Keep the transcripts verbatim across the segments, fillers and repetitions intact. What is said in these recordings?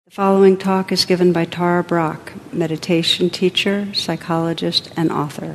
The following talk is given by Tara Brach, meditation teacher, psychologist, and author.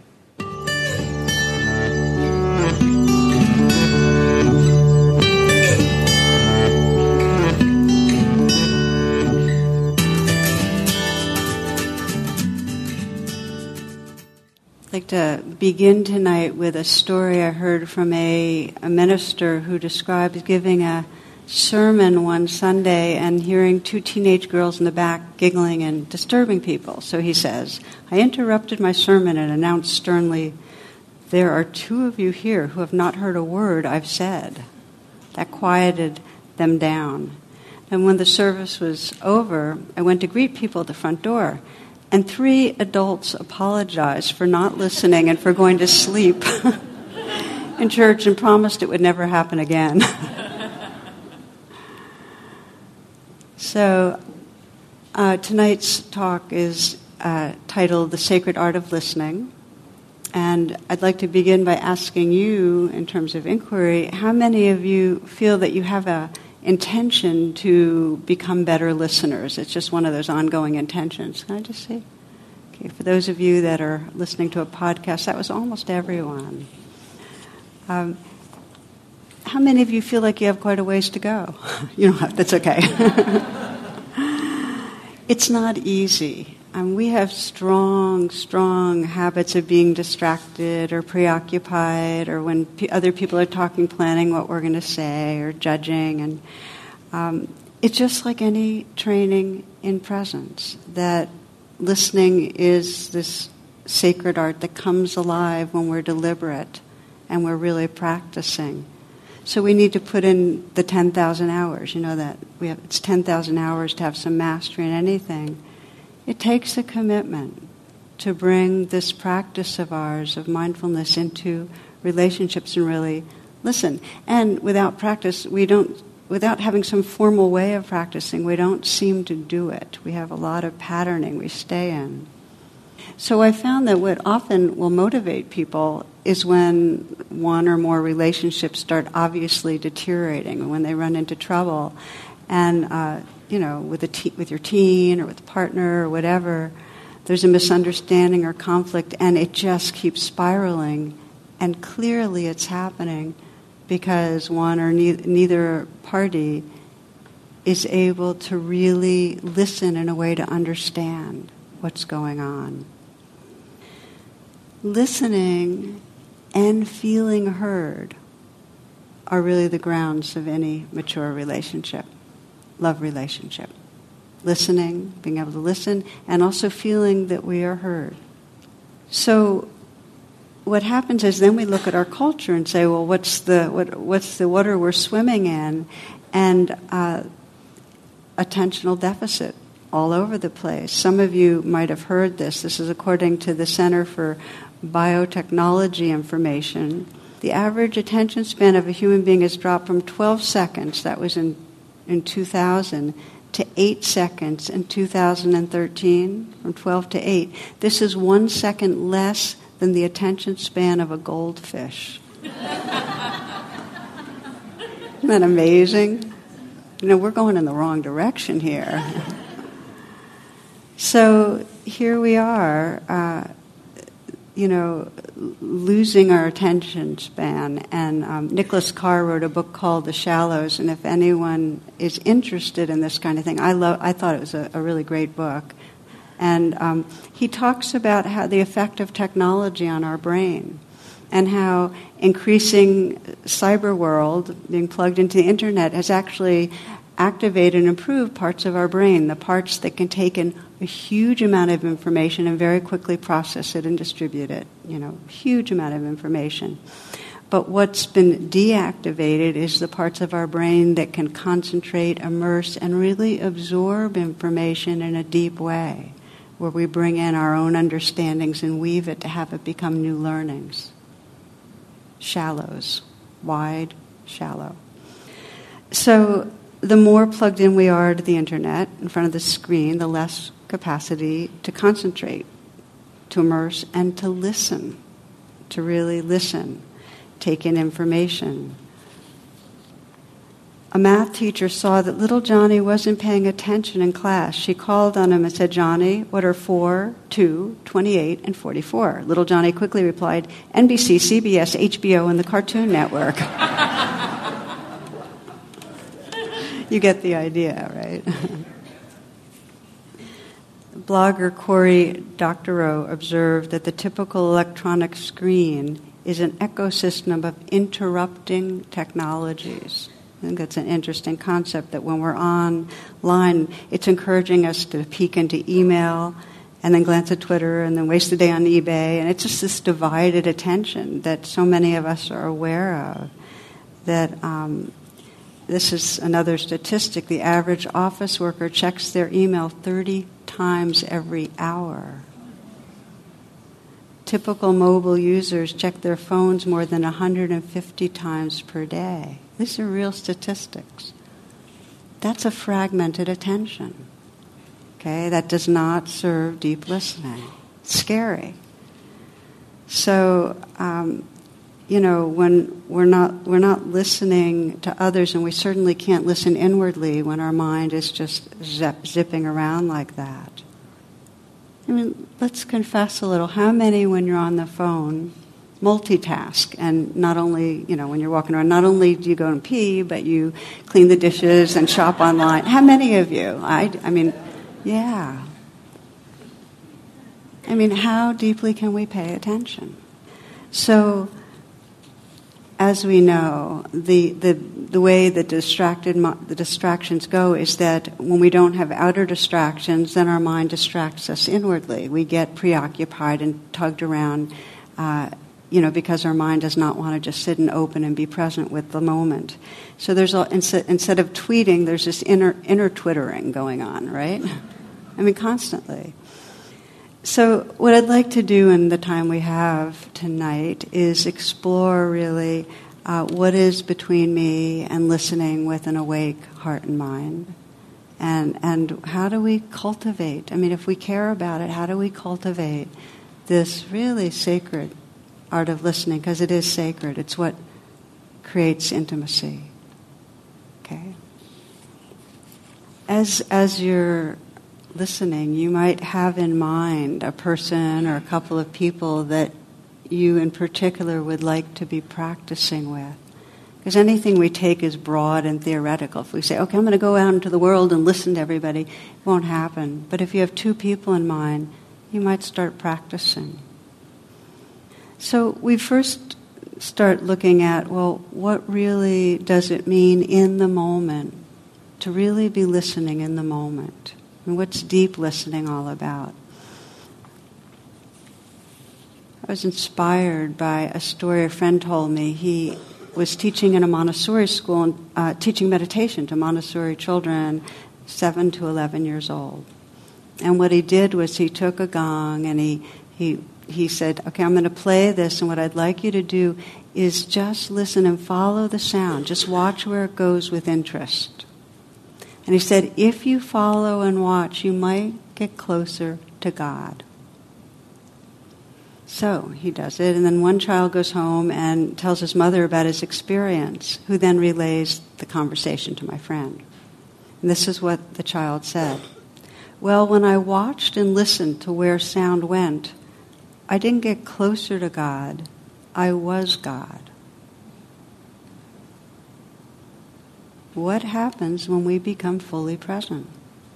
I'd like to begin tonight with a story I heard from a, a minister who describes giving a sermon one Sunday and hearing two teenage girls in the back giggling and disturbing people. So he says, I interrupted my sermon and announced sternly, there are two of you here who have not heard a word I've said. That quieted them down. And when the service was over, I went to greet people at the front door. And three adults apologized for not listening and for going to sleep in church and promised it would never happen again. So uh, tonight's talk is uh, titled The Sacred Art of Listening. And I'd like to begin by asking you, in terms of inquiry, how many of you feel that you have a intention to become better listeners? It's just one of those ongoing intentions. Can I just see? Okay, for those of you that are listening to a podcast, that was almost everyone. Um, how many of you feel like you have quite a ways to go? You don't have, that's okay. It's not easy. Um, we have strong, strong habits of being distracted or preoccupied, or when p- other people are talking, planning what we're going to say, or judging. And um, it's just like any training in presence, that listening is this sacred art that comes alive when we're deliberate and we're really practicing. So we need to put in the ten thousand hours. You know that we have it's ten thousand hours to have some mastery in anything. It takes a commitment to bring this practice of ours, of mindfulness, into relationships and really listen. And without practice, we don't, without having some formal way of practicing, we don't seem to do it. We have a lot of patterning we stay in. So I found that what often will motivate people is when one or more relationships start obviously deteriorating, when they run into trouble. And, uh, you know, with a te- with your teen or with a partner or whatever, there's a misunderstanding or conflict, and it just keeps spiraling. And clearly it's happening because one or ne- neither party is able to really listen in a way to understand what's going on. Listening and feeling heard are really the grounds of any mature relationship, love relationship. Listening, being able to listen, and also feeling that we are heard. So what happens is then we look at our culture and say, well, what's the what, what's the water we're swimming in? And uh, attentional deficit all over the place. Some of you might have heard this. This is according to the Center for Biotechnology Information. The average attention span of a human being has dropped from twelve seconds, that was in, in two thousand, to eight seconds in two thousand thirteen, from twelve to eight. This is one second less than the attention span of a goldfish. Isn't that amazing? You know, we're going in the wrong direction here. So here we are, uh, you know, losing our attention span. And um, Nicholas Carr wrote a book called The Shallows, and if anyone is interested in this kind of thing, I love. I thought it was a, a really great book. And um, he talks about how the effect of technology on our brain, and how increasing cyber world, being plugged into the internet, has actually activated and improved parts of our brain, the parts that can take in a huge amount of information and very quickly process it and distribute it, you know, huge amount of information. But what's been deactivated is the parts of our brain that can concentrate, immerse, and really absorb information in a deep way, where we bring in our own understandings and weave it to have it become new learnings. Shallows. Wide, shallow. So the more plugged in we are to the internet, in front of the screen, the less capacity to concentrate, to immerse, and to listen, to really listen, take in information. a math teacher saw that little Johnny wasn't paying attention in class. She called on him and said, "Johnny, what are four, two, twenty-eight, and forty-four?" Little Johnny quickly replied, "N B C, C B S, H B O, and the Cartoon Network." You get the idea, right? Blogger Cory Doctorow observed that the typical electronic screen is an ecosystem of interrupting technologies. I think that's an interesting concept, that when we're online, it's encouraging us to peek into email and then glance at Twitter and then waste a day on eBay. And it's just this divided attention that so many of us are aware of. That um, this is another statistic. The average office worker checks their email thirty times every hour. Typical mobile users check their phones more than one hundred fifty times per day. These are real statistics. That's a fragmented attention. Okay, that does not serve deep listening. It's scary. So, um, you know, when we're not we're not listening to others, and we certainly can't listen inwardly when our mind is just zip, zipping around like that. I mean, let's confess a little. How many, when you're on the phone, multitask, and not only, you know, when you're walking around, not only do you go and pee, but you clean the dishes and shop online? How many of you? I, I mean, yeah. I mean, how deeply can we pay attention? So, as we know, the the, the way that distracted the distractions go is that when we don't have outer distractions, then our mind distracts us inwardly. We get preoccupied and tugged around, uh, you know, because our mind does not want to just sit and open and be present with the moment. So there's a, instead of tweeting, there's this inner inner twittering going on, right? I mean, constantly. So what I'd like to do in the time we have tonight is explore really uh, what is between me and listening with an awake heart and mind. And and how do we cultivate? I mean, if we care about it, how do we cultivate this really sacred art of listening? Because it is sacred. It's what creates intimacy. Okay? As as you're listening, you might have in mind a person or a couple of people that you in particular would like to be practicing with. Because anything we take is broad and theoretical. If we say, okay, I'm going to go out into the world and listen to everybody, it won't happen. But if you have two people in mind, you might start practicing. So we first start looking at, well, what really does it mean in the moment to really be listening in the moment? And what's deep listening all about? I was inspired by a story a friend told me. He was teaching in a Montessori school, and uh, teaching meditation to Montessori children seven to eleven years old. And what he did was he took a gong and he he he said, okay, I'm going to play this, and what I'd like you to do is just listen and follow the sound. Just watch where it goes with interest. And he said, if you follow and watch, you might get closer to God. So he does it, and then one child goes home and tells his mother about his experience, who then relays the conversation to my friend. And this is what the child said. Well, when I watched and listened to where sound went, I didn't get closer to God, I was God. What happens when we become fully present?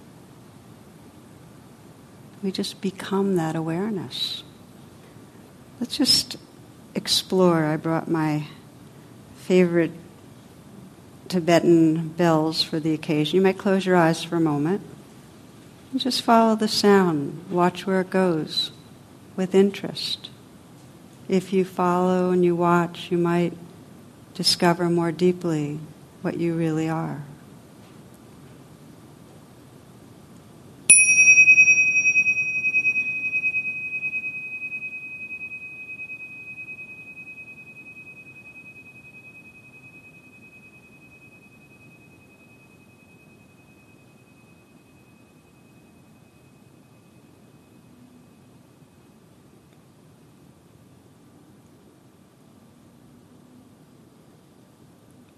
We just become that awareness. Let's just explore. I brought my favorite Tibetan bells for the occasion. You might close your eyes for a moment and just follow the sound. Watch where it goes with interest. If you follow and you watch, you might discover more deeply what you really are.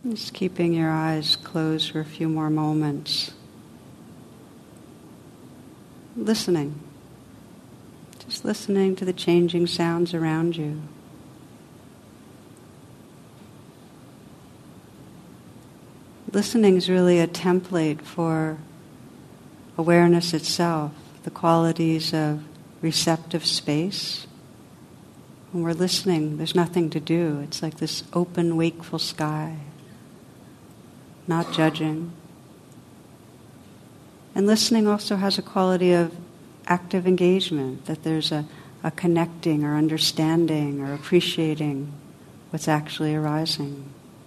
Just keeping your eyes closed for a few more moments. Listening. Just listening to the changing sounds around you. Listening is really a template for awareness itself, the qualities of receptive space. When we're listening, there's nothing to do. It's like this open, wakeful sky, not judging. And listening also has a quality of active engagement, that there's a, a connecting or understanding or appreciating what's actually arising.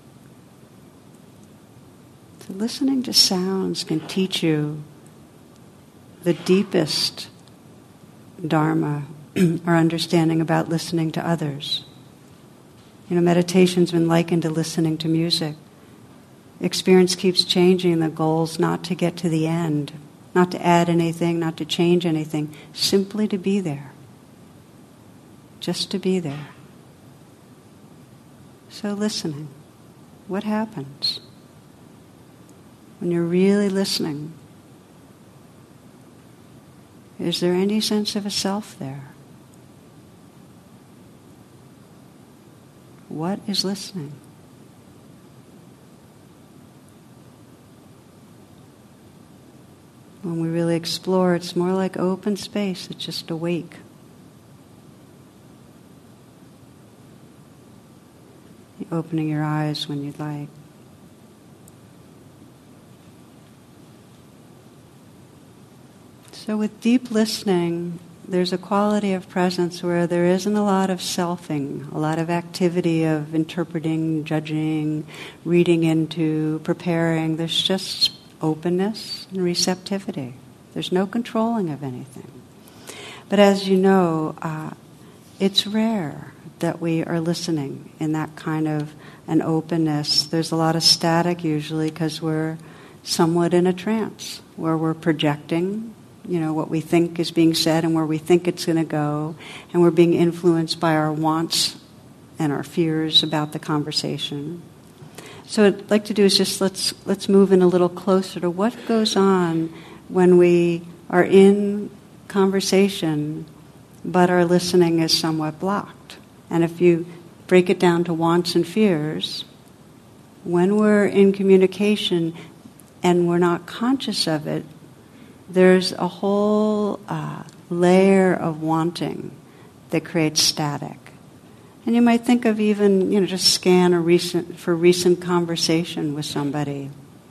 So listening to sounds can teach you the deepest dharma or understanding about listening to others. You know, meditation's been likened to listening to music. Experience keeps changing. The goal's not to get to the end, not to add anything, not to change anything, simply to be there. Just to be there. So listening, what happens when you're really listening? Is there any sense of a self there? What is listening? When we really explore, it's more like open space. It's just awake. You're opening your eyes when you'd like. So with deep listening, there's a quality of presence where there isn't a lot of selfing, a lot of activity of interpreting, judging, reading into, preparing. There's just openness and receptivity. There's no controlling of anything. But as you know, uh, it's rare that we are listening in that kind of an openness. There's a lot of static usually because we're somewhat in a trance where we're projecting, you know, what we think is being said and where we think it's going to go, and we're being influenced by our wants and our fears about the conversation. So what I'd like to do is just let's let's move in a little closer to what goes on when we are in conversation, but our listening is somewhat blocked. And if you break it down to wants and fears, when we're in communication and we're not conscious of it, there's a whole uh, layer of wanting that creates static. And you might think of even, you know, just scan a recent for recent conversation with somebody.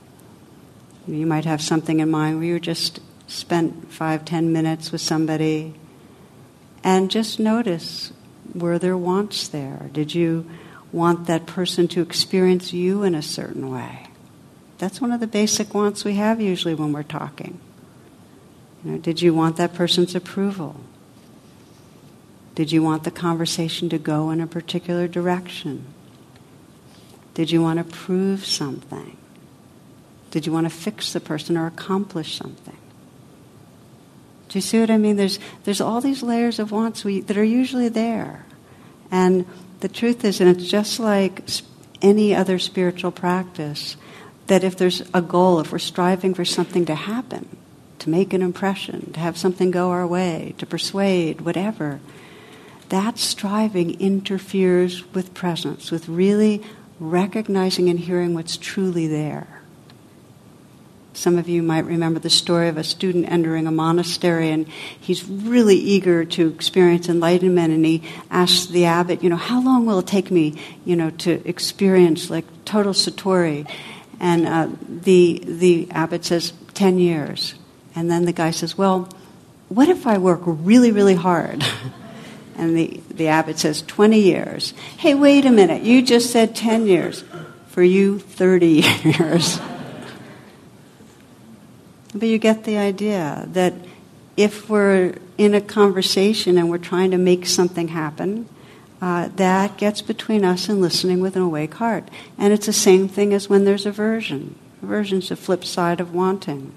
You might have something in mind where you just spent five, ten minutes with somebody, and just notice, were there wants there? Did you want that person to experience you in a certain way? That's one of the basic wants we have usually when we're talking. You know, did you want that person's approval? Did you want the conversation to go in a particular direction? Did you want to prove something? Did you want to fix the person or accomplish something? Do you see what I mean? There's there's all these layers of wants we, that are usually there. And the truth is, and it's just like any other spiritual practice, that if there's a goal, if we're striving for something to happen, to make an impression, to have something go our way, to persuade, whatever, that striving interferes with presence, with really recognizing and hearing what's truly there. Some of you might remember the story of a student entering a monastery, and he's really eager to experience enlightenment, and he asks the abbot, you know, how long will it take me, you know, to experience like total satori? And uh, the the abbot says, ten years. And then the guy says, well, what if I work really, really hard? And the, the abbot says, twenty years. Hey, wait a minute, you just said ten years. For you, thirty years. But you get the idea that if we're in a conversation and we're trying to make something happen, uh, that gets between us and listening with an awake heart. And it's the same thing as when there's aversion. Aversion's the flip side of wanting.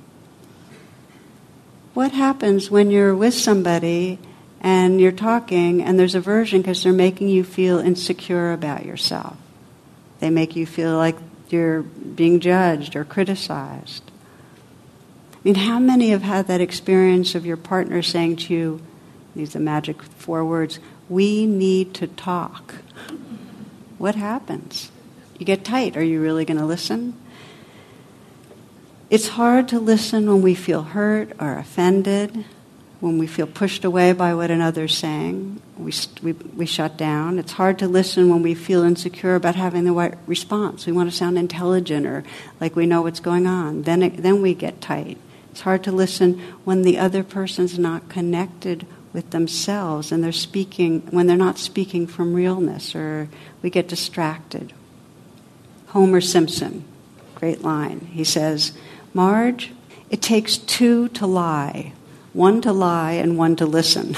What happens when you're with somebody and you're talking and there's aversion because they're making you feel insecure about yourself? They make you feel like you're being judged or criticized. I mean, how many have had that experience of your partner saying to you, these are the magic four words, we need to talk? What happens? You get tight. Are you really going to listen? It's hard to listen when we feel hurt or offended, when we feel pushed away by what another's saying. We, we, we shut down. It's hard to listen when we feel insecure about having the right response. We want to sound intelligent or like we know what's going on. Then, it, then we get tight. It's hard to listen when the other person's not connected with themselves and they're speaking, when they're not speaking from realness, or we get distracted. Homer Simpson, great line. He says, Marge, it takes two to lie. One to lie and one to listen.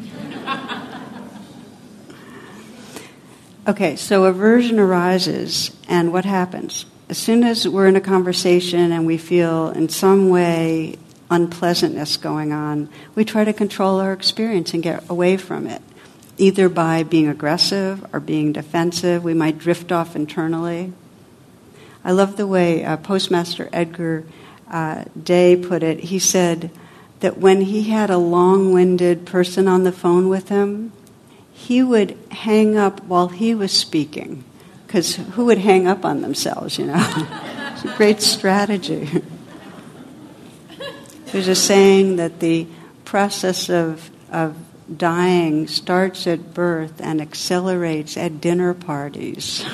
Okay, so aversion arises, and what happens? As soon as we're in a conversation and we feel in some way unpleasantness going on, we try to control our experience and get away from it, either by being aggressive or being defensive. We might drift off internally. I love the way uh, Postmaster Edgar uh, Day put it. He said that when he had a long-winded person on the phone with him, he would hang up while he was speaking, because who would hang up on themselves, you know? It's a great strategy. There's a saying that the process of, of dying starts at birth and accelerates at dinner parties.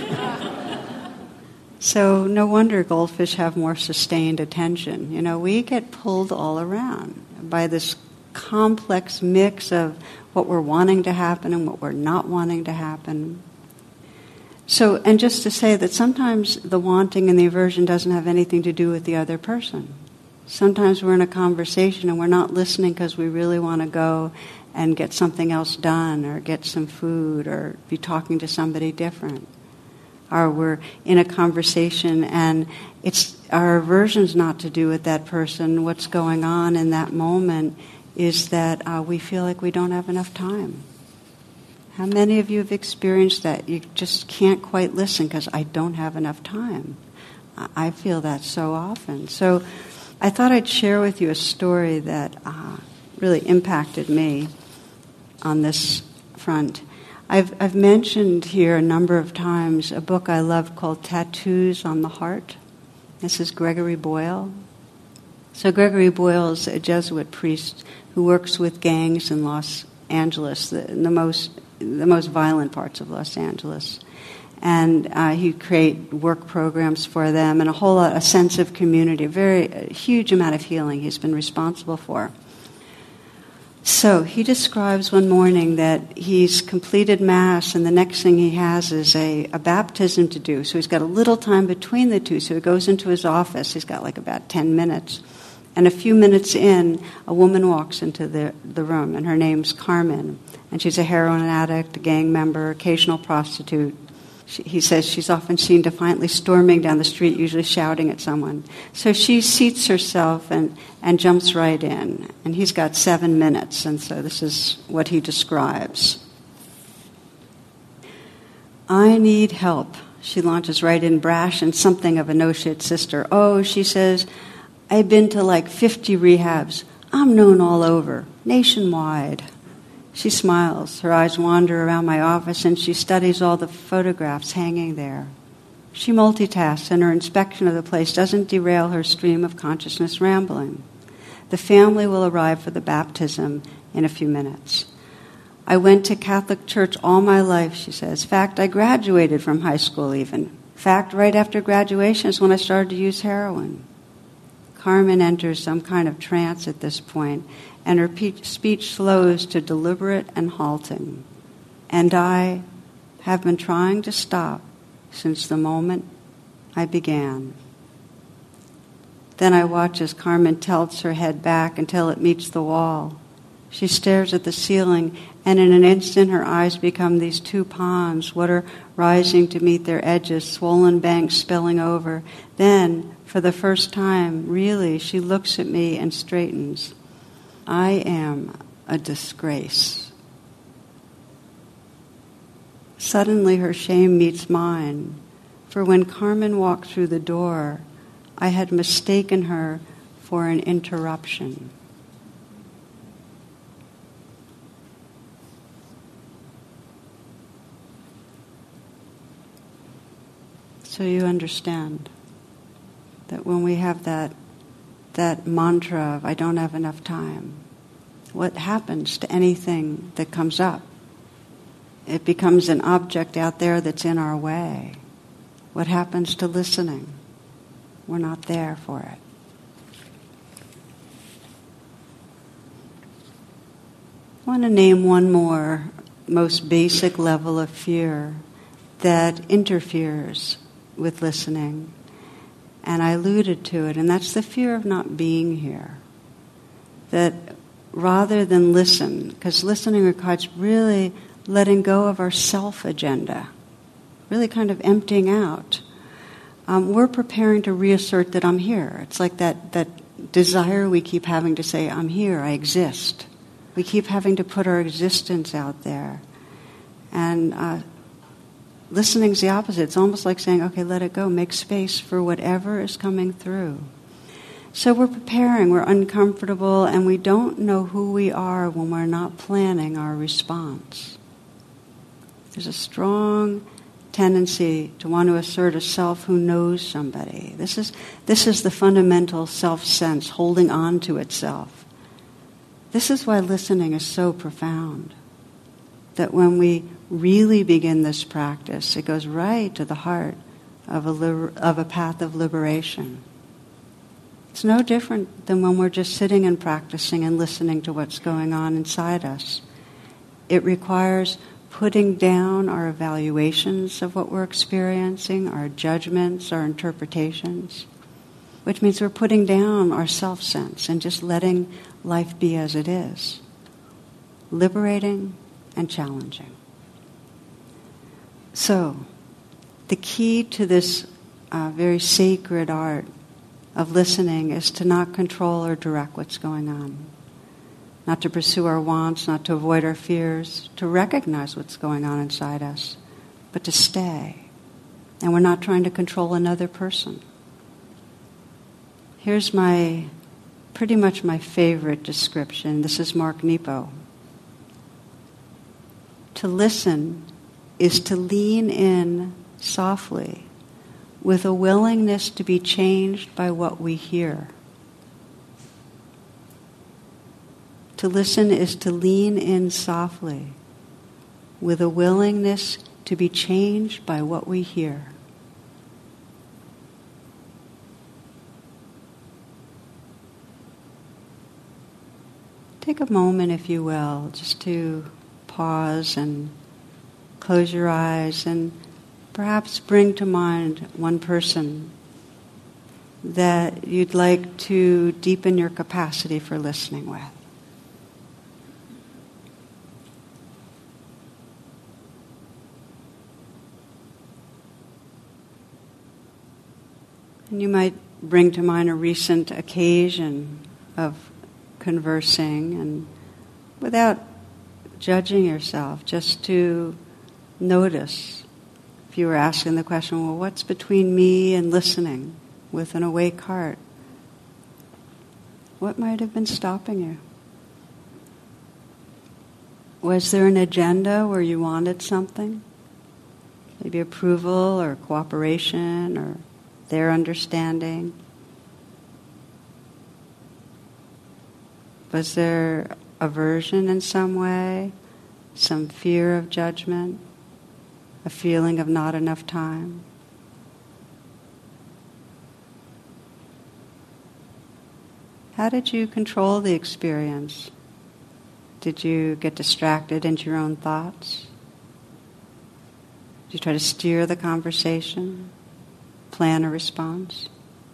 So no wonder goldfish have more sustained attention. You know, we get pulled all around by this complex mix of what we're wanting to happen and what we're not wanting to happen. So, and just to say that sometimes the wanting and the aversion doesn't have anything to do with the other person. Sometimes we're in a conversation and we're not listening because we really want to go and get something else done or get some food or be talking to somebody different. Or we're in a conversation and it's our aversion's not to do with that person. What's going on in that moment is that uh, we feel like we don't have enough time. How many of you have experienced that? You just can't quite listen because I don't have enough time. I feel that so often. So I thought I'd share with you a story that uh, really impacted me on this front. I've, I've mentioned here a number of times a book I loved called Tattoos on the Heart. This is Gregory Boyle. So Gregory Boyle is a Jesuit priest who works with gangs in Los Angeles, the, the most the most violent parts of Los Angeles. And uh, he'd create work programs for them and a whole lot, a sense of community, a very a huge amount of healing he's been responsible for. So he describes one morning that he's completed Mass and the next thing he has is a, a baptism to do. So he's got a little time between the two. So he goes into his office. He's got like about ten minutes. And a few minutes in, a woman walks into the, the room, and her name's Carmen. And she's a heroin addict, a gang member, occasional prostitute. She, he says she's often seen defiantly storming down the street, usually shouting at someone. So she seats herself and, and jumps right in. And he's got seven minutes, and so this is what he describes. I need help. She launches right in, brash and something of a no-shit sister. Oh, she says, I've been to like fifty rehabs. I'm known all over, nationwide. She smiles. Her eyes wander around my office, and she studies all the photographs hanging there. She multitasks, and her inspection of the place doesn't derail her stream of consciousness rambling. The family will arrive for the baptism in a few minutes. I went to Catholic church all my life, she says. Fact, I graduated from high school even. Fact, right after graduation is when I started to use heroin. Carmen enters some kind of trance at this point, and her pe- speech slows to deliberate and halting. And I have been trying to stop since the moment I began. Then I watch as Carmen tilts her head back until it meets the wall. She stares at the ceiling, and in an instant her eyes become these two ponds, water rising to meet their edges, swollen banks spilling over. Then, for the first time, really, she looks at me and straightens. I am a disgrace. Suddenly her shame meets mine. For when Carmen walked through the door, I had mistaken her for an interruption. So you understand that when we have that that mantra of I don't have enough time, what happens to anything that comes up? It becomes an object out there that's in our way. What happens to listening? We're not there for it. I want to name one more most basic level of fear that interferes with listening. And I alluded to it, and that's the fear of not being here. That rather than listen, because listening requires really letting go of our self-agenda, really kind of emptying out. Um, we're preparing to reassert that I'm here. It's like that, that desire we keep having to say, I'm here, I exist. We keep having to put our existence out there. And uh, listening's the opposite. It's almost like saying, okay, let it go. Make space for whatever is coming through. So we're preparing, we're uncomfortable, and we don't know who we are when we're not planning our response. There's a strong tendency to want to assert a self who knows somebody. This is, this is the fundamental self-sense, holding on to itself. This is why listening is so profound. That when we really begin this practice, it goes right to the heart of a, liber- of a path of liberation. It's no different than when we're just sitting and practicing and listening to what's going on inside us. It requires putting down our evaluations of what we're experiencing, our judgments, our interpretations, which means we're putting down our self-sense and just letting life be as it is. Liberating and challenging. So, the key to this uh, very sacred art of listening is to not control or direct what's going on. Not to pursue our wants, not to avoid our fears, to recognize what's going on inside us, but to stay. And we're not trying to control another person. Here's my, pretty much my favorite description. This is Mark Nepo. To listen is to lean in softly with a willingness to be changed by what we hear. To listen is to lean in softly with a willingness to be changed by what we hear. Take a moment, if you will, just to pause and close your eyes and perhaps bring to mind one person that you'd like to deepen your capacity for listening with. And you might bring to mind a recent occasion of conversing, and without judging yourself, just to notice. If you were asking the question, well, what's between me and listening with an awake heart? What might have been stopping you? Was there an agenda where you wanted something? Maybe approval or cooperation or their understanding? Was there aversion in some way? Some fear of judgment? A feeling of not enough time? How did you control the experience? Did you get distracted into your own thoughts? Did you try to steer the conversation? Plan a response?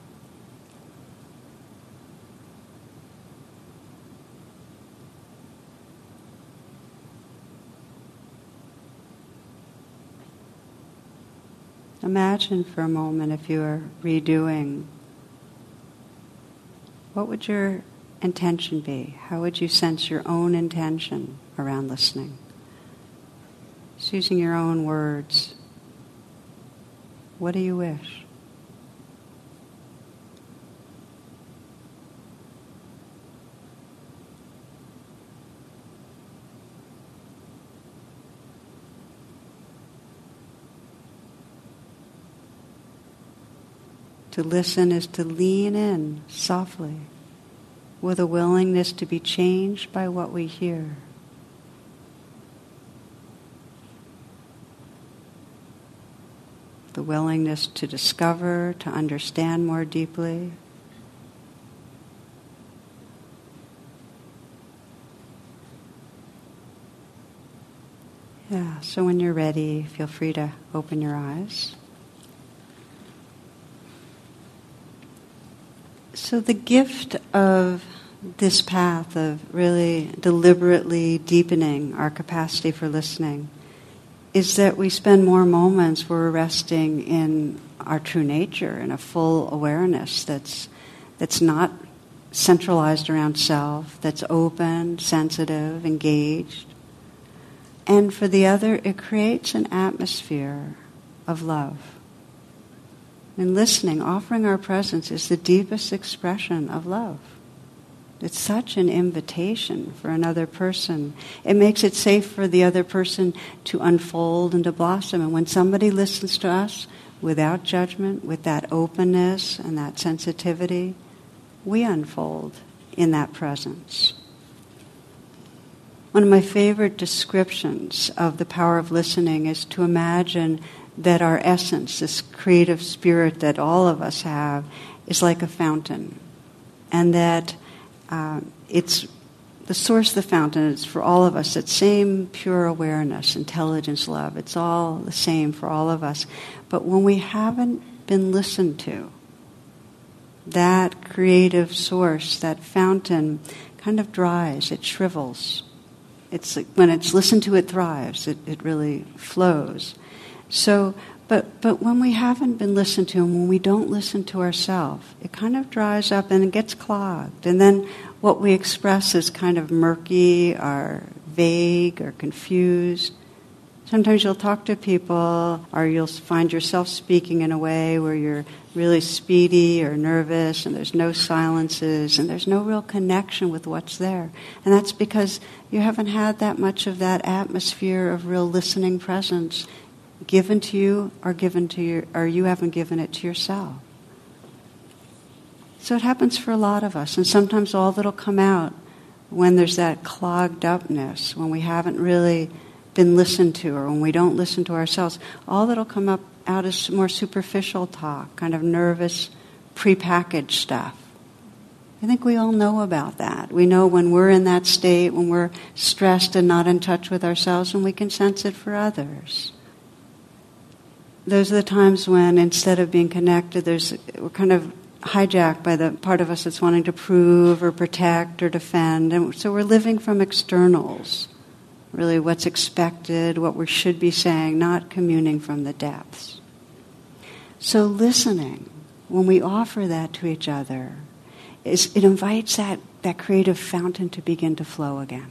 Imagine for a moment if you were redoing. What would your intention be? How would you sense your own intention around listening? Just using your own words. What do you wish? To listen is to lean in softly with a willingness to be changed by what we hear. The willingness to discover, to understand more deeply. Yeah, so when you're ready, feel free to open your eyes. So the gift of this path of really deliberately deepening our capacity for listening is that we spend more moments where we're resting in our true nature, in a full awareness that's that's not centralized around self, that's open, sensitive, engaged. And for the other, it creates an atmosphere of love. And listening, offering our presence, is the deepest expression of love. It's such an invitation for another person. It makes it safe for the other person to unfold and to blossom. And when somebody listens to us without judgment, with that openness and that sensitivity, we unfold in that presence. One of my favorite descriptions of the power of listening is to imagine that our essence, this creative spirit that all of us have, is like a fountain. And that uh, it's the source of the fountain is for all of us, that same pure awareness, intelligence, love. It's all the same for all of us. But when we haven't been listened to, that creative source, that fountain, kind of dries, it shrivels. It's like when it's listened to, it thrives, it, it really flows. So, but but when we haven't been listened to, and when we don't listen to ourselves, it kind of dries up and it gets clogged. And then what we express is kind of murky or vague or confused. Sometimes you'll talk to people, or you'll find yourself speaking in a way where you're really speedy or nervous, and there's no silences, and there's no real connection with what's there. And that's because you haven't had that much of that atmosphere of real listening presence given to you, or given to your, or you haven't given it to yourself. So it happens for a lot of us, and sometimes all that'll come out when there's that clogged upness, when we haven't really been listened to, or when we don't listen to ourselves, all that'll come up out is more superficial talk, kind of nervous, prepackaged stuff. I think we all know about that. We know when we're in that state, when we're stressed and not in touch with ourselves, and we can sense it for others. Those are the times when, instead of being connected, there's we're kind of hijacked by the part of us that's wanting to prove or protect or defend. And so we're living from externals, really what's expected, what we should be saying, not communing from the depths. So listening, when we offer that to each other, is it invites that, that creative fountain to begin to flow again.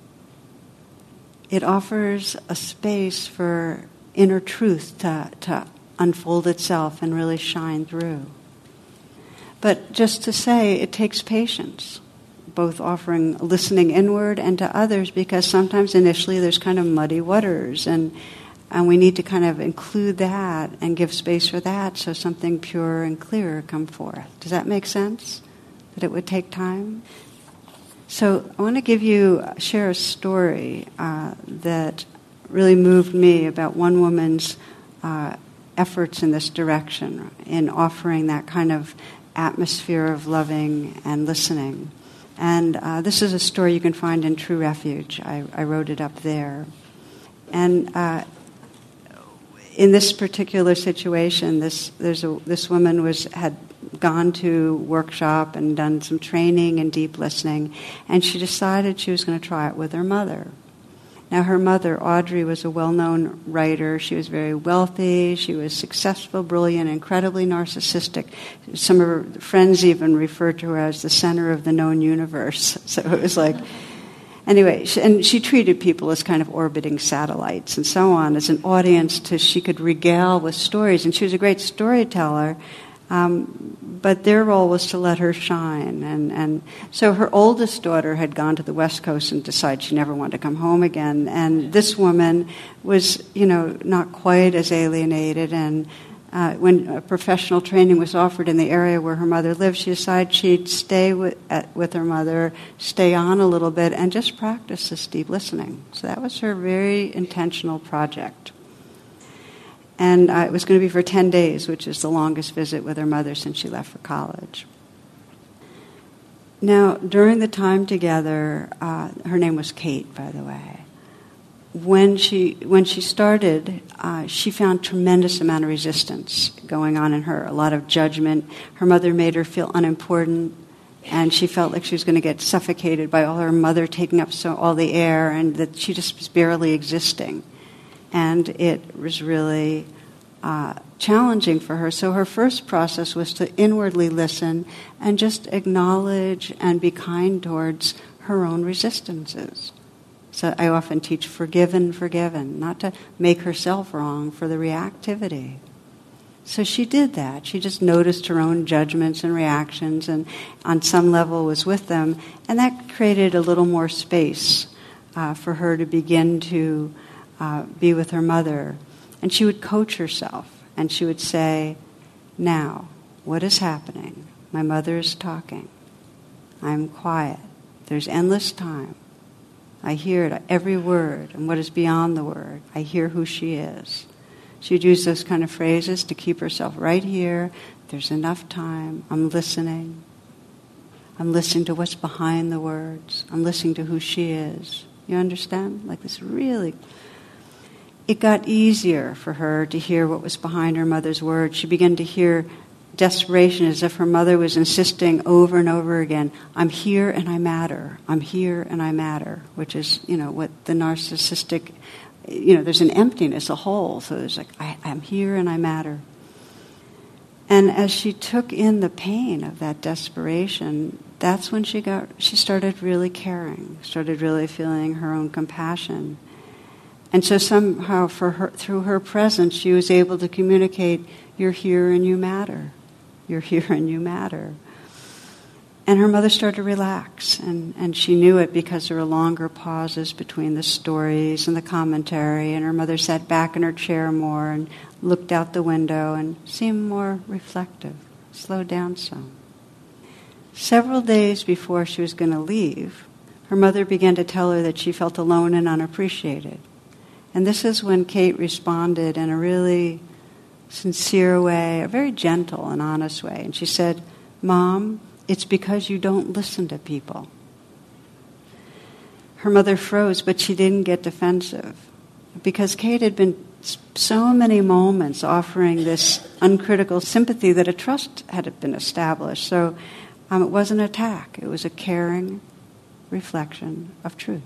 It offers a space for inner truth to, to unfold itself and really shine through. But just to say, it takes patience, both offering listening inward and to others, because sometimes initially there's kind of muddy waters, and and we need to kind of include that and give space for that so something pure and clear come forth. Does that make sense? That it would take time? So I want to give you, share a story uh, that really moved me about one woman's uh, efforts in this direction, in offering that kind of atmosphere of loving and listening. And uh, this is a story you can find in True Refuge. I, I wrote it up there. And uh, in this particular situation, this there's a, this woman was had gone to workshop and done some training in deep listening, and she decided she was going to try it with her mother. Now, her mother, Audrey, was a well-known writer. She was very wealthy. She was successful, brilliant, incredibly narcissistic. Some of her friends even referred to her as the center of the known universe. So it was like... Anyway, she, and she treated people as kind of orbiting satellites and so on, as an audience to she could regale with stories. And she was a great storyteller, um, but their role was to let her shine. And, and so her oldest daughter had gone to the West Coast and decided she never wanted to come home again. And this woman was, you know, not quite as alienated. And Uh, when a professional training was offered in the area where her mother lived, she decided she'd stay with, at, with her mother, stay on a little bit, and just practice this deep listening. So that was her very intentional project. And uh, it was going to be for ten days, which is the longest visit with her mother since she left for college. Now, during the time together, uh, her name was Kate, by the way. When she when she started, uh, she found tremendous amount of resistance going on in her, a lot of judgment. Her mother made her feel unimportant, and she felt like she was going to get suffocated by all her mother taking up so all the air, and that she just was barely existing. And it was really uh, challenging for her. So her first process was to inwardly listen and just acknowledge and be kind towards her own resistances. So I often teach forgiven, forgiven, not to make herself wrong for the reactivity. So she did that. She just noticed her own judgments and reactions and on some level was with them. And that created a little more space uh, for her to begin to uh, be with her mother. And she would coach herself. And she would say, now, what is happening? My mother is talking. I'm quiet. There's endless time. I hear it, every word, and what is beyond the word. I hear who she is. She'd use those kind of phrases to keep herself right here. There's enough time. I'm listening. I'm listening to what's behind the words. I'm listening to who she is. You understand? Like this really... It got easier for her to hear what was behind her mother's words. She began to hear desperation as if her mother was insisting over and over again, I'm here and I matter. I'm here and I matter, which is, you know, what the narcissistic, you know, there's an emptiness, a hole. So there's like, I, I'm here and I matter. And as she took in the pain of that desperation, that's when she got, she started really caring, started really feeling her own compassion. And so somehow for her, through her presence, she was able to communicate, you're here and you matter. You're here and you matter. And her mother started to relax, and, and she knew it because there were longer pauses between the stories and the commentary, and her mother sat back in her chair more and looked out the window and seemed more reflective, slowed down some. Several days before she was going to leave, her mother began to tell her that she felt alone and unappreciated. And this is when Kate responded in a really sincere way, a very gentle and honest way. And she said, Mom, it's because you don't listen to people. Her mother froze, but she didn't get defensive. Because Kate had been so many moments offering this uncritical sympathy that a trust had been established. So um, it wasn't an attack. It was a caring reflection of truth.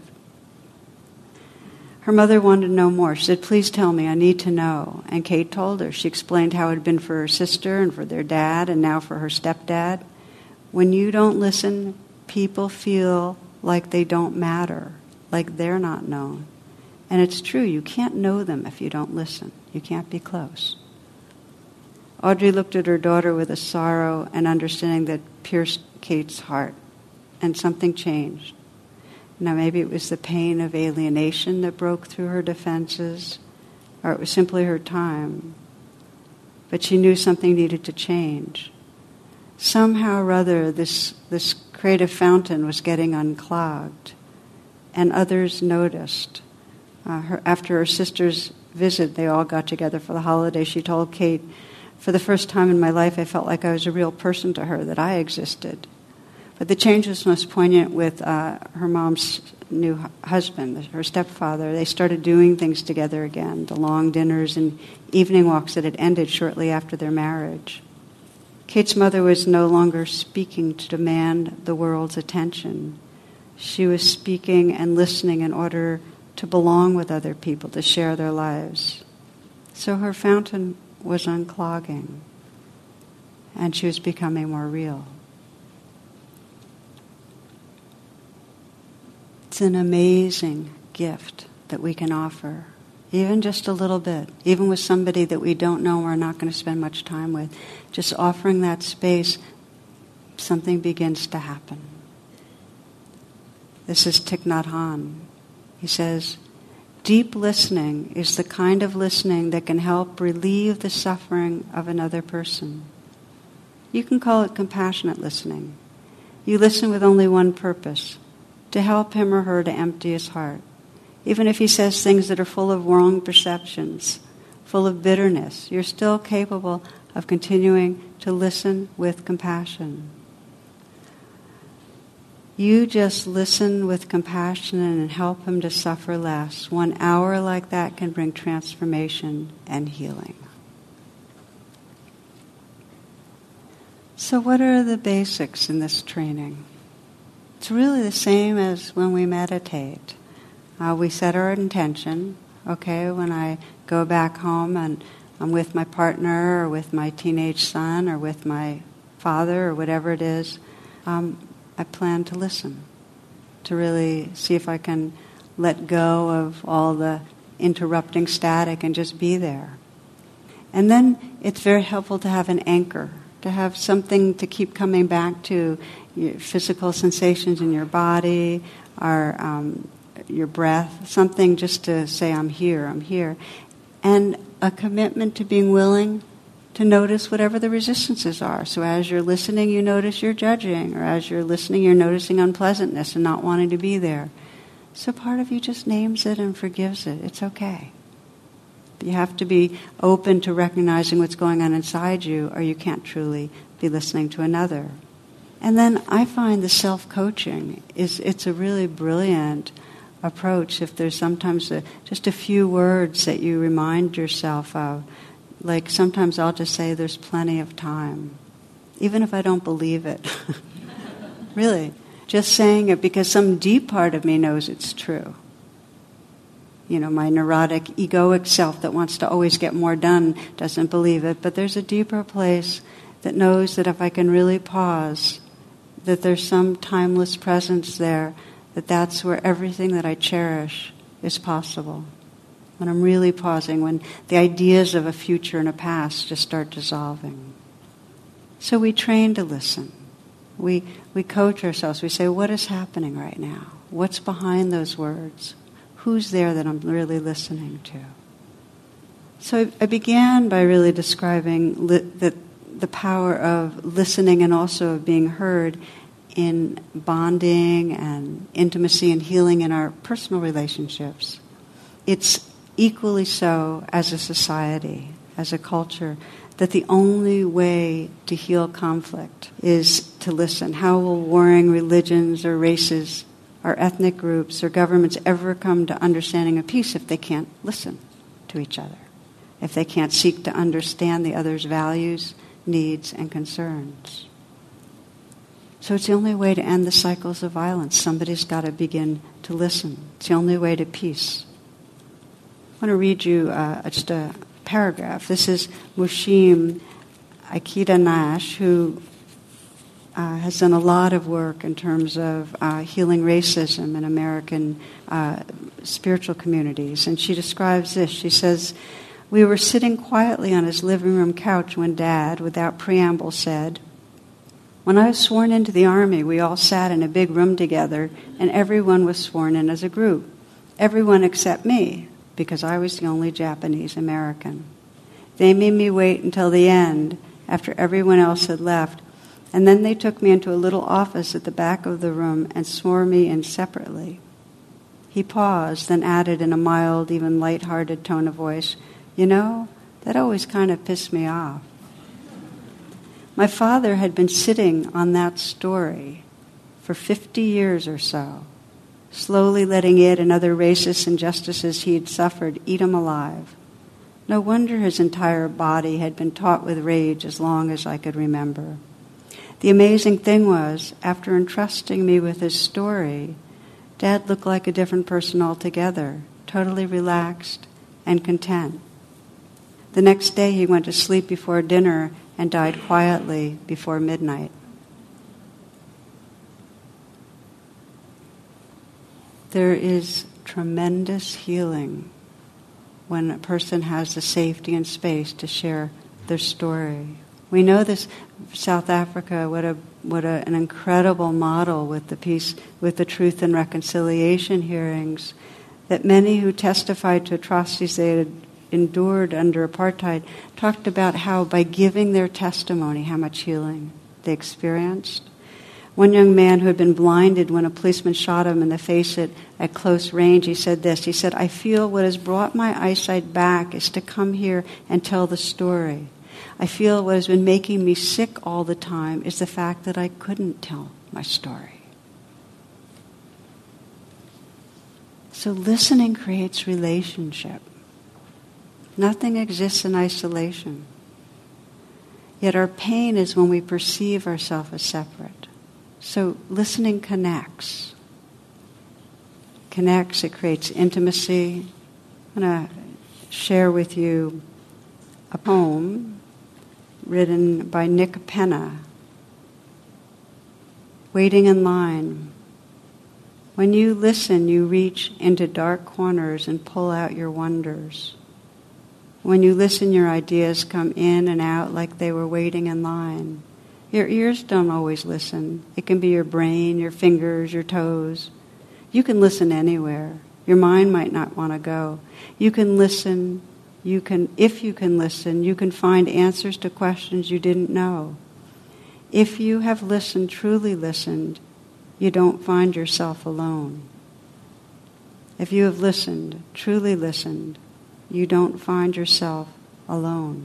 Her mother wanted to know more. She said, please tell me, I need to know. And Kate told her. She explained how it had been for her sister and for their dad and now for her stepdad. When you don't listen, people feel like they don't matter, like they're not known. And it's true, you can't know them if you don't listen. You can't be close. Audrey looked at her daughter with a sorrow and understanding that pierced Kate's heart, and something changed. Now maybe it was the pain of alienation that broke through her defenses, or it was simply her time. But she knew something needed to change. Somehow or other, this, this creative fountain was getting unclogged, and others noticed. Uh, her, after her sister's visit, they all got together for the holiday. She told Kate, for the first time in my life, I felt like I was a real person to her, that I existed. But the change was most poignant with uh, her mom's new husband, her stepfather. They started doing things together again, the long dinners and evening walks that had ended shortly after their marriage. Kate's mother was no longer speaking to demand the world's attention. She was speaking and listening in order to belong with other people, to share their lives. So her fountain was unclogging, and she was becoming more real. It's an amazing gift that we can offer, even just a little bit, even with somebody that we don't know and we're not going to spend much time with. Just offering that space, something begins to happen. This is Thich Nhat Hanh. He says, deep listening is the kind of listening that can help relieve the suffering of another person. You can call it compassionate listening. You listen with only one purpose, to help him or her to empty his heart. Even if he says things that are full of wrong perceptions, full of bitterness, you're still capable of continuing to listen with compassion. You just listen with compassion and help him to suffer less. One hour like that can bring transformation and healing. So what are the basics in this training? It's really the same as when we meditate. Uh, we set our intention. Okay, when I go back home and I'm with my partner or with my teenage son or with my father or whatever it is, um, I plan to listen, to really see if I can let go of all the interrupting static and just be there. And then it's very helpful to have an anchor, to have something to keep coming back to, your physical sensations in your body, or um, your breath, something just to say, I'm here, I'm here. And a commitment to being willing to notice whatever the resistances are. So as you're listening, you notice you're judging, or as you're listening, you're noticing unpleasantness and not wanting to be there. So part of you just names it and forgives it. It's okay. You have to be open to recognizing what's going on inside you, or you can't truly be listening to another. And then I find the self-coaching is it's a really brilliant approach. If there's sometimes a, just a few words that you remind yourself of, like sometimes I'll just say there's plenty of time, even if I don't believe it. Really, just saying it because some deep part of me knows it's true. You know, my neurotic, egoic self that wants to always get more done doesn't believe it, but there's a deeper place that knows that if I can really pause, that there's some timeless presence there, that that's where everything that I cherish is possible. When I'm really pausing, when the ideas of a future and a past just start dissolving. So we train to listen. We we coach ourselves. We say, what is happening right now? What's behind those words? Who's there that I'm really listening to? So I, I began by really describing li- the, the power of listening and also of being heard in bonding and intimacy and healing in our personal relationships. It's equally so as a society, as a culture, that the only way to heal conflict is to listen. How will warring religions or races or ethnic groups or governments ever come to understanding of peace if they can't listen to each other, if they can't seek to understand the other's values, needs, and concerns? So it's the only way to end the cycles of violence. Somebody's got to begin to listen. It's the only way to peace. I want to read you uh, just a paragraph. This is Mushim Aikida Nash, who uh, has done a lot of work in terms of uh, healing racism in American uh, spiritual communities. And she describes this. She says, we were sitting quietly on his living room couch when Dad, without preamble, said, when I was sworn into the Army, we all sat in a big room together, and everyone was sworn in as a group. Everyone except me, because I was the only Japanese American. They made me wait until the end, after everyone else had left, and then they took me into a little office at the back of the room and swore me in separately. He paused, then added in a mild, even light-hearted tone of voice, you know, that always kind of pissed me off. My father had been sitting on that story for fifty years or so, slowly letting it and other racist injustices he had suffered eat him alive. No wonder his entire body had been taut with rage as long as I could remember. The amazing thing was, after entrusting me with his story, Dad looked like a different person altogether, totally relaxed and content. The next day he went to sleep before dinner and died quietly before midnight. There is tremendous healing when a person has the safety and space to share their story. We know this, South Africa, what a what a, an incredible model with the peace, with the Truth and Reconciliation hearings, that many who testified to atrocities they had endured under apartheid talked about how by giving their testimony, how much healing they experienced. One young man who had been blinded when a policeman shot him in the face at, at close range, he said this, he said, "I feel what has brought my eyesight back is to come here and tell the story. I feel what has been making me sick all the time is the fact that I couldn't tell my story." So listening creates relationship. Nothing exists in isolation. Yet our pain is when we perceive ourselves as separate. So listening connects. Connects, it creates intimacy. I'm going to share with you a poem written by Nick Penna, Waiting in Line. When you listen, you reach into dark corners and pull out your wonders. When you listen, your ideas come in and out like they were waiting in line. Your ears don't always listen. It can be your brain, your fingers, your toes. You can listen anywhere. Your mind might not want to go. You can listen. You can, if you can listen, you can find answers to questions you didn't know. If you have listened, truly listened, you don't find yourself alone. If you have listened, truly listened, you don't find yourself alone.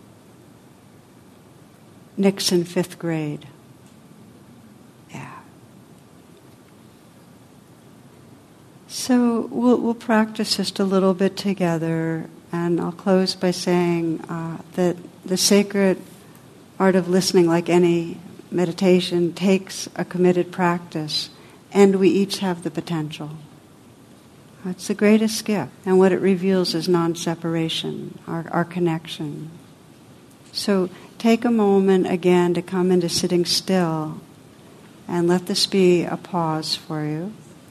Nixon, fifth grade. Yeah. So we'll, we'll practice just a little bit together, and I'll close by saying uh, that the sacred art of listening, like any meditation, takes a committed practice, and we each have the potential. It's the greatest gift, and what it reveals is non-separation, our, our connection. So take a moment again to come into sitting still, and let this be a pause for you.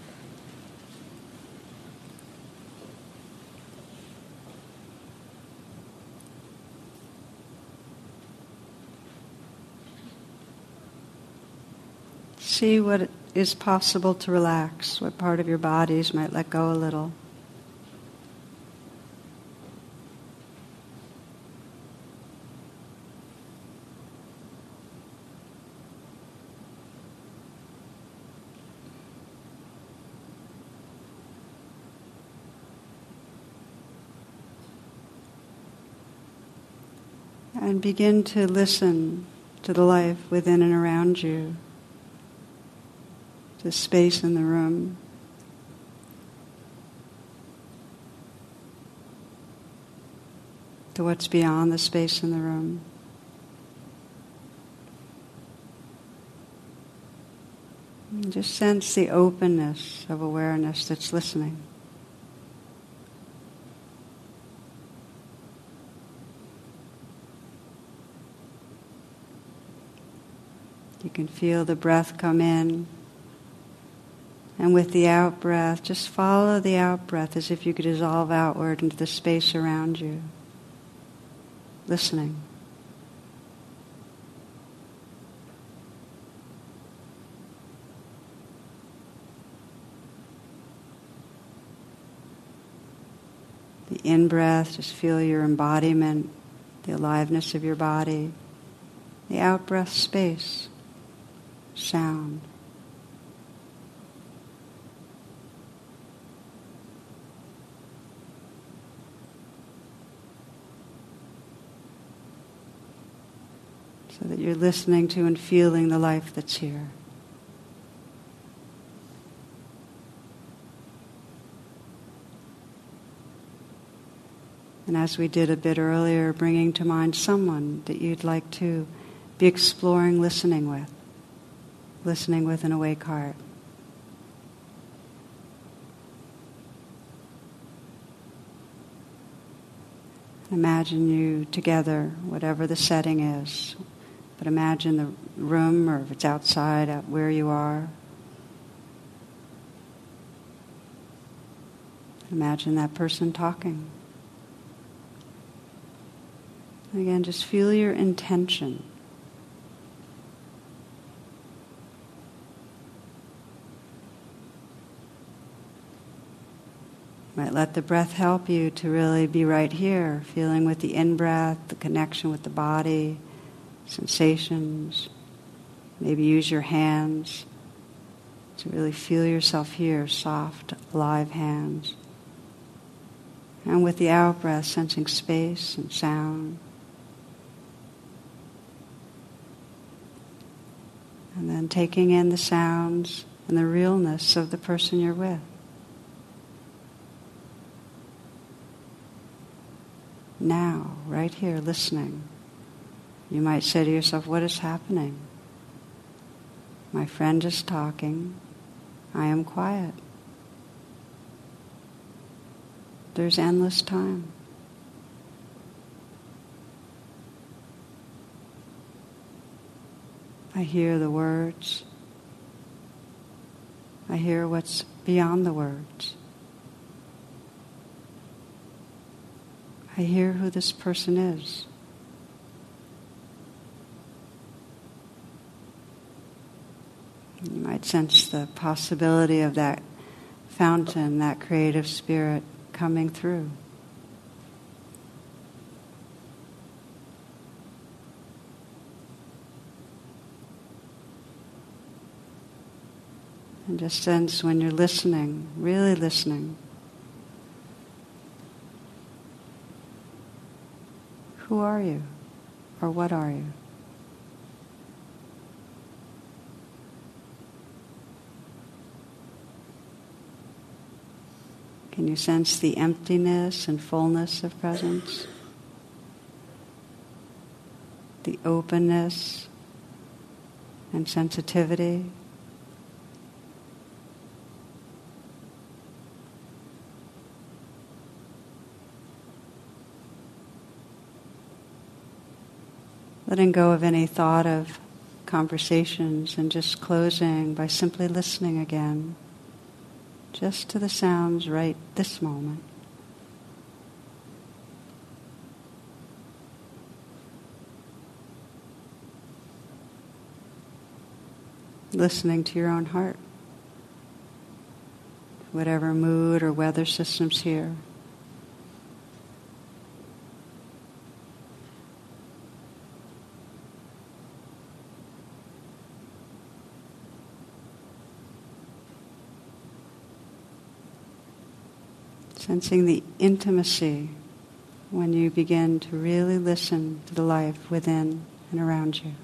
See what is possible to relax, what part of your bodies might let go a little. And begin to listen to the life within and around you. The space in the room. To what's beyond the space in the room. And just sense the openness of awareness that's listening. You can feel the breath come in. And with the out-breath, just follow the out-breath as if you could dissolve outward into the space around you. Listening. The in-breath, just feel your embodiment, the aliveness of your body. The out-breath, space, sound. So that you're listening to and feeling the life that's here. And as we did a bit earlier, bringing to mind someone that you'd like to be exploring listening with. Listening with an awake heart. Imagine you together, whatever the setting is. But imagine the room, or if it's outside, out where you are. Imagine that person talking. Again, just feel your intention. Might let the breath help you to really be right here, feeling with the in-breath, the connection with the body, sensations. Maybe use your hands to really feel yourself here, soft, alive hands. And with the out-breath, sensing space and sound. And then taking in the sounds and the realness of the person you're with. Now, right here, listening. You might say to yourself, what is happening? My friend is talking. I am quiet. There's endless time. I hear the words. I hear what's beyond the words. I hear who this person is. You might sense the possibility of that fountain, that creative spirit coming through. And just sense when you're listening, really listening, who are you? Or what are you? Can you sense the emptiness and fullness of presence? The openness and sensitivity? Letting go of any thought of conversations and just closing by simply listening again, just to the sounds right this moment. Listening to your own heart, whatever mood or weather system's here. Sensing the intimacy when you begin to really listen to the life within and around you.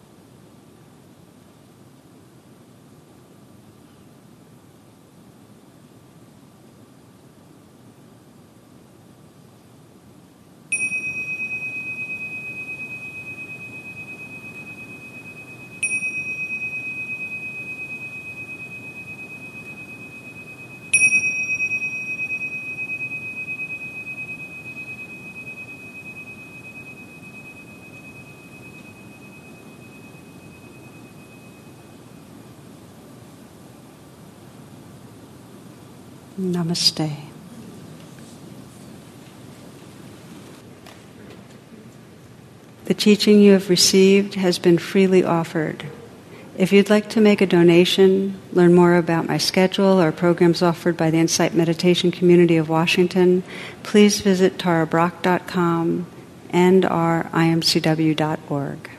Namaste. The teaching you have received has been freely offered. If you'd like to make a donation, learn more about my schedule or programs offered by the Insight Meditation Community of Washington, please visit tara brach dot com and or I M C W dot org.